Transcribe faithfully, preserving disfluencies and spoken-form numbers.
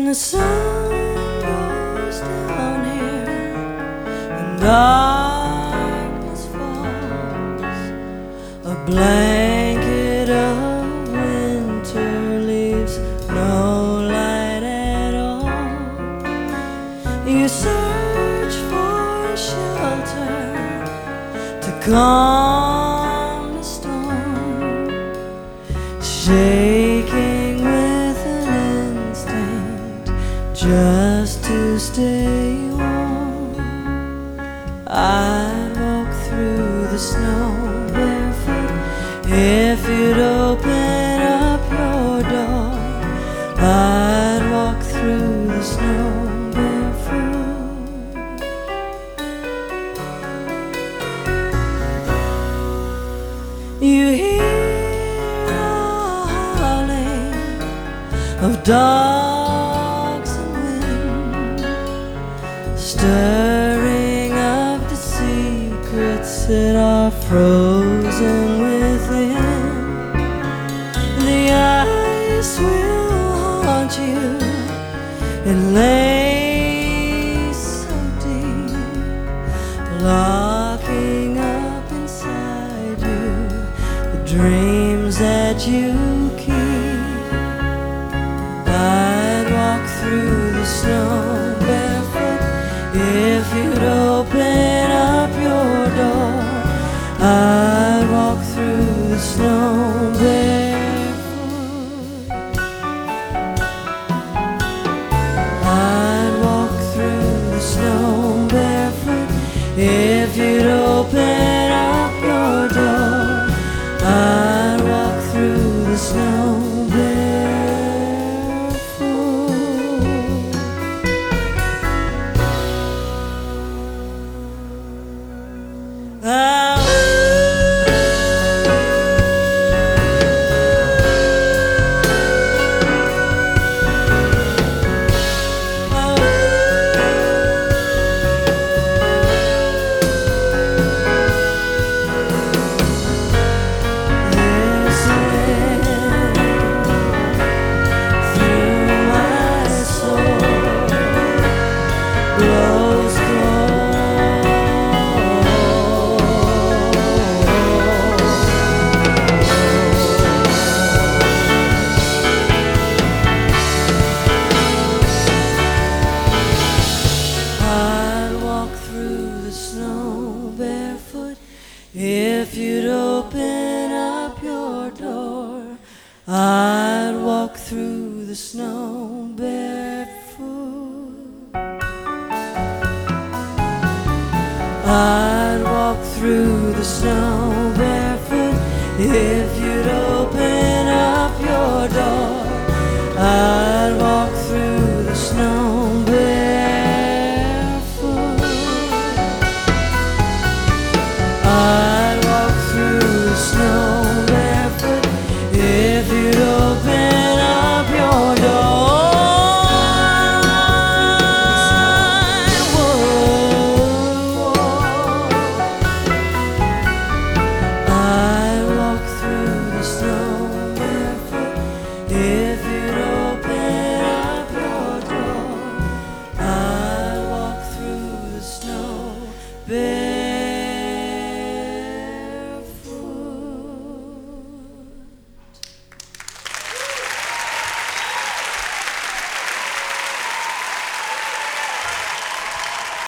When the sun goes down here and darkness falls, a blanket of winter leaves no light at all. You search for a shelter to calm the storm, shaking with an instinct just to stay warm. I'd walk through the snow barefoot if you'd open up your door. I'd walk through the snow barefoot. You hear the howling of dogs and wind, stirring up the secrets that are frozen within. The ice will haunt you and lay so deep, locking up inside you the dreams that you keep. I'd walk through the snow barefoot if you'd open up your door. I'd walk through the snow barefoot. I'd walk through the snow barefoot if you'd open up your door. I'd walk through the snow barefoot. If you'd open up your door, I'd walk through the snow barefoot. I